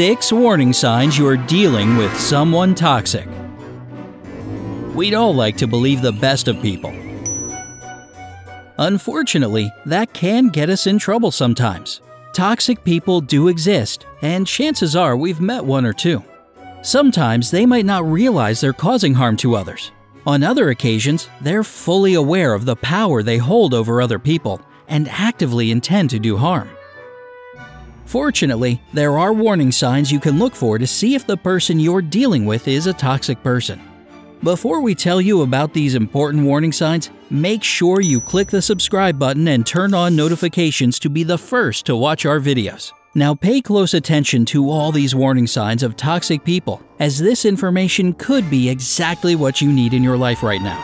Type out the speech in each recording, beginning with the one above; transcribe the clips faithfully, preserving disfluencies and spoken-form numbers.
Six warning signs you're dealing with someone toxic. We'd all like to believe the best of people. Unfortunately, that can get us in trouble sometimes. Toxic people do exist, and chances are we've met one or two. Sometimes they might not realize they're causing harm to others. On other occasions, they're fully aware of the power they hold over other people and actively intend to do harm. Fortunately, there are warning signs you can look for to see if the person you're dealing with is a toxic person. Before we tell you about these important warning signs, make sure you click the subscribe button and turn on notifications to be the first to watch our videos. Now pay close attention to all these warning signs of toxic people, as this information could be exactly what you need in your life right now.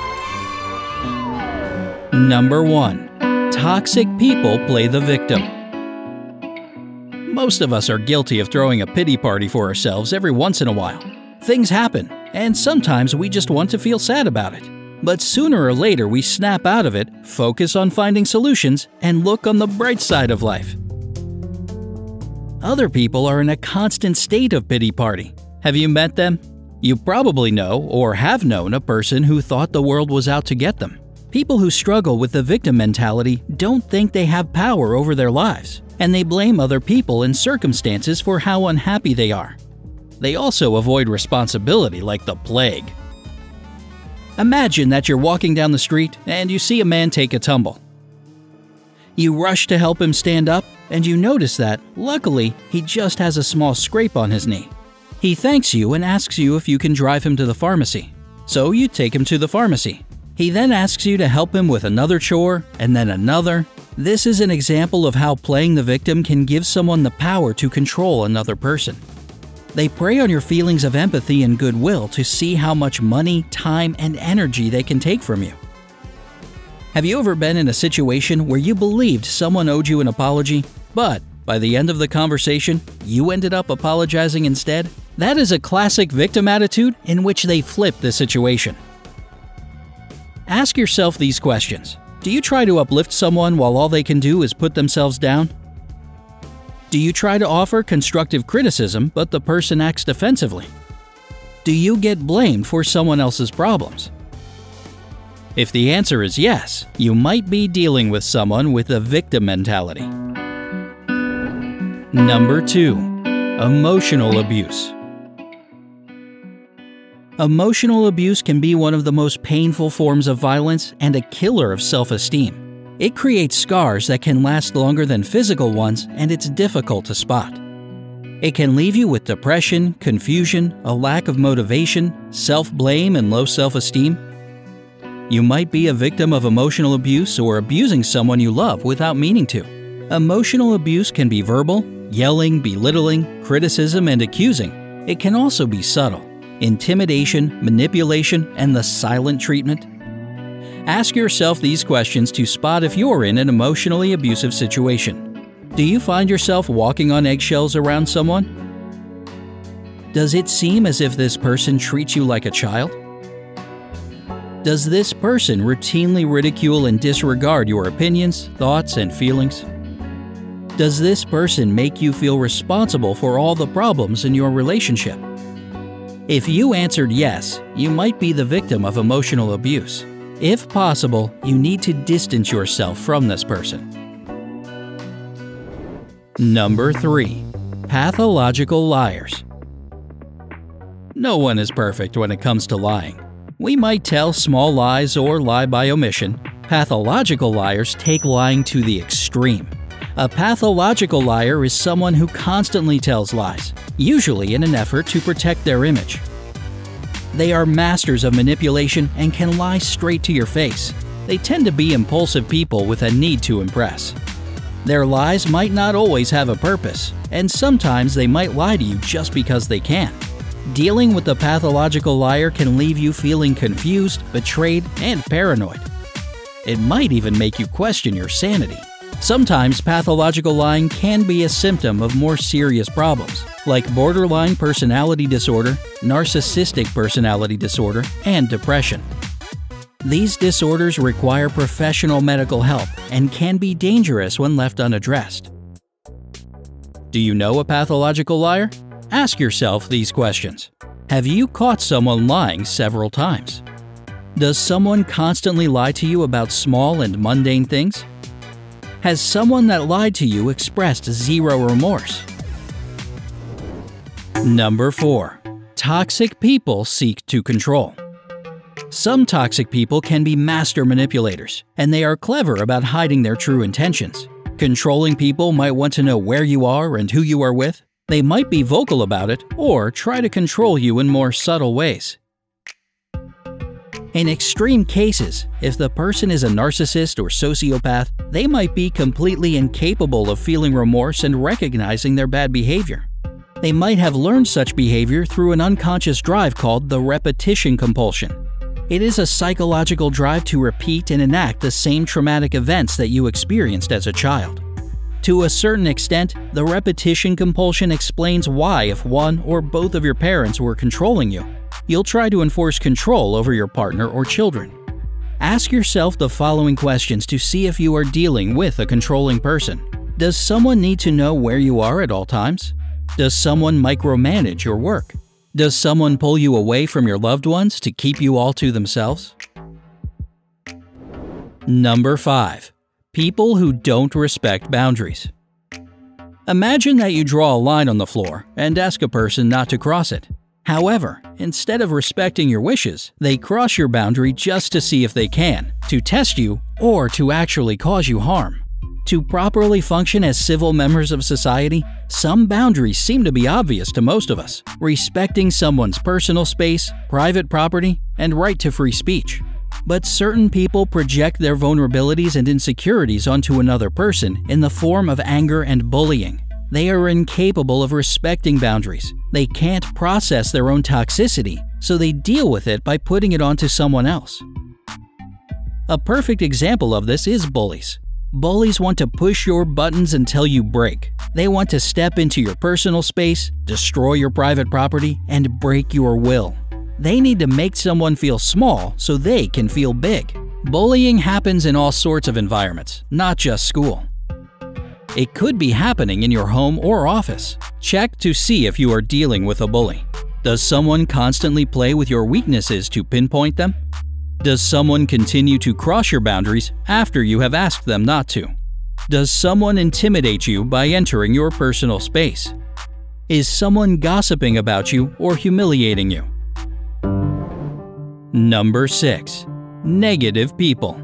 Number one. Toxic people play the victim. Most of us are guilty of throwing a pity party for ourselves every once in a while. Things happen, and sometimes we just want to feel sad about it. But sooner or later we snap out of it, focus on finding solutions, and look on the bright side of life. Other people are in a constant state of pity party. Have you met them? You probably know or have known a person who thought the world was out to get them. People who struggle with the victim mentality don't think they have power over their lives, and they blame other people and circumstances for how unhappy they are. They also avoid responsibility like the plague. Imagine that you're walking down the street and you see a man take a tumble. You rush to help him stand up, and you notice that, luckily, he just has a small scrape on his knee. He thanks you and asks you if you can drive him to the pharmacy. So you take him to the pharmacy. He then asks you to help him with another chore, and then another. This is an example of how playing the victim can give someone the power to control another person. They prey on your feelings of empathy and goodwill to see how much money, time, and energy they can take from you. Have you ever been in a situation where you believed someone owed you an apology, but by the end of the conversation, you ended up apologizing instead? That is a classic victim attitude in which they flip the situation. Ask yourself these questions. Do you try to uplift someone while all they can do is put themselves down? Do you try to offer constructive criticism, but the person acts defensively? Do you get blamed for someone else's problems? If the answer is yes, you might be dealing with someone with a victim mentality. Number two. Emotional abuse. Emotional abuse can be one of the most painful forms of violence and a killer of self-esteem. It creates scars that can last longer than physical ones, and it's difficult to spot. It can leave you with depression, confusion, a lack of motivation, self-blame, and low self-esteem. You might be a victim of emotional abuse or abusing someone you love without meaning to. Emotional abuse can be verbal, yelling, belittling, criticism, and accusing. It can also be subtle. Intimidation, manipulation, and the silent treatment. Ask yourself these questions to spot if you're in an emotionally abusive situation. Do you find yourself walking on eggshells around someone? Does it seem as if this person treats you like a child? Does this person routinely ridicule and disregard your opinions, thoughts, and feelings? Does this person make you feel responsible for all the problems in your relationship? If you answered yes, you might be the victim of emotional abuse. If possible, you need to distance yourself from this person. Number three. Pathological liars. No one is perfect when it comes to lying. We might tell small lies or lie by omission. Pathological liars take lying to the extreme. A pathological liar is someone who constantly tells lies, usually in an effort to protect their image. They are masters of manipulation and can lie straight to your face. They tend to be impulsive people with a need to impress. Their lies might not always have a purpose, and sometimes they might lie to you just because they can. Dealing with the pathological liar can leave you feeling confused, betrayed, and paranoid. It might even make you question your sanity. Sometimes pathological lying can be a symptom of more serious problems, like borderline personality disorder, narcissistic personality disorder, and depression. These disorders require professional medical help and can be dangerous when left unaddressed. Do you know a pathological liar? Ask yourself these questions. Have you caught someone lying several times? Does someone constantly lie to you about small and mundane things? Has someone that lied to you expressed zero remorse? Number four. Toxic people seek to control. Some toxic people can be master manipulators, and they are clever about hiding their true intentions. Controlling people might want to know where you are and who you are with. They might be vocal about it or try to control you in more subtle ways. In extreme cases, if the person is a narcissist or sociopath, they might be completely incapable of feeling remorse and recognizing their bad behavior. They might have learned such behavior through an unconscious drive called the repetition compulsion. It is a psychological drive to repeat and enact the same traumatic events that you experienced as a child. To a certain extent, the repetition compulsion explains why, if one or both of your parents were controlling you, you'll try to enforce control over your partner or children. Ask yourself the following questions to see if you are dealing with a controlling person. Does someone need to know where you are at all times? Does someone micromanage your work? Does someone pull you away from your loved ones to keep you all to themselves? Number five. People who don't respect boundaries. Imagine that you draw a line on the floor and ask a person not to cross it. However, instead of respecting your wishes, they cross your boundary just to see if they can, to test you, or to actually cause you harm. To properly function as civil members of society, some boundaries seem to be obvious to most of us, respecting someone's personal space, private property, and right to free speech. But certain people project their vulnerabilities and insecurities onto another person in the form of anger and bullying. They are incapable of respecting boundaries. They can't process their own toxicity, so they deal with it by putting it onto someone else. A perfect example of this is bullies. Bullies want to push your buttons until you break. They want to step into your personal space, destroy your private property, and break your will. They need to make someone feel small so they can feel big. Bullying happens in all sorts of environments, not just school. It could be happening in your home or office. Check to see if you are dealing with a bully. Does someone constantly play with your weaknesses to pinpoint them? Does someone continue to cross your boundaries after you have asked them not to? Does someone intimidate you by entering your personal space? Is someone gossiping about you or humiliating you? Number six. Negative people.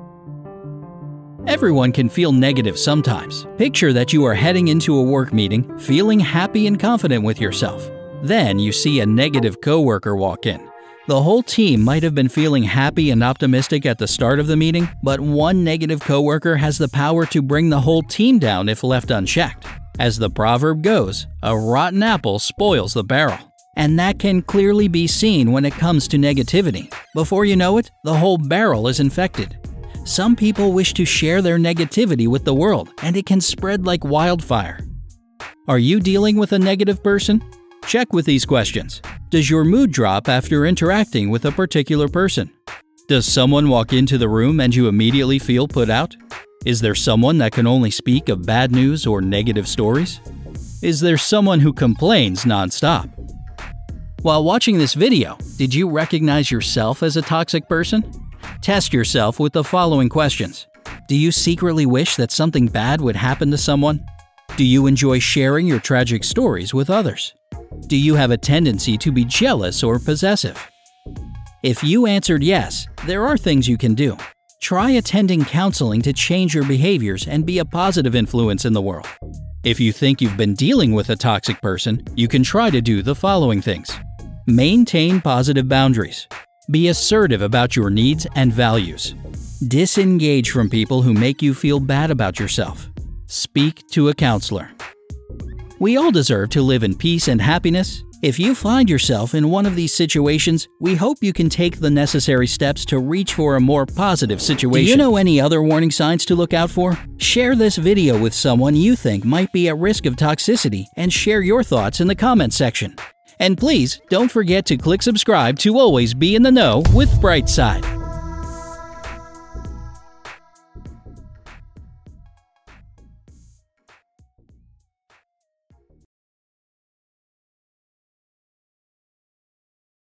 Everyone can feel negative sometimes. Picture that you are heading into a work meeting, feeling happy and confident with yourself. Then you see a negative coworker walk in. The whole team might have been feeling happy and optimistic at the start of the meeting, but one negative coworker has the power to bring the whole team down if left unchecked. As the proverb goes, a rotten apple spoils the barrel. And that can clearly be seen when it comes to negativity. Before you know it, the whole barrel is infected. Some people wish to share their negativity with the world, and it can spread like wildfire. Are you dealing with a negative person? Check with these questions. Does your mood drop after interacting with a particular person? Does someone walk into the room and you immediately feel put out? Is there someone that can only speak of bad news or negative stories? Is there someone who complains nonstop? While watching this video, did you recognize yourself as a toxic person? Test yourself with the following questions. Do you secretly wish that something bad would happen to someone? Do you enjoy sharing your tragic stories with others? Do you have a tendency to be jealous or possessive? If you answered yes, there are things you can do. Try attending counseling to change your behaviors and be a positive influence in the world. If you think you've been dealing with a toxic person, you can try to do the following things. Maintain positive boundaries. Be assertive about your needs and values. Disengage from people who make you feel bad about yourself. Speak to a counselor. We all deserve to live in peace and happiness. If you find yourself in one of these situations, we hope you can take the necessary steps to reach for a more positive situation. Do you know any other warning signs to look out for? Share this video with someone you think might be at risk of toxicity and share your thoughts in the comments section. And please, don't forget to click subscribe to always be in the know with Brightside.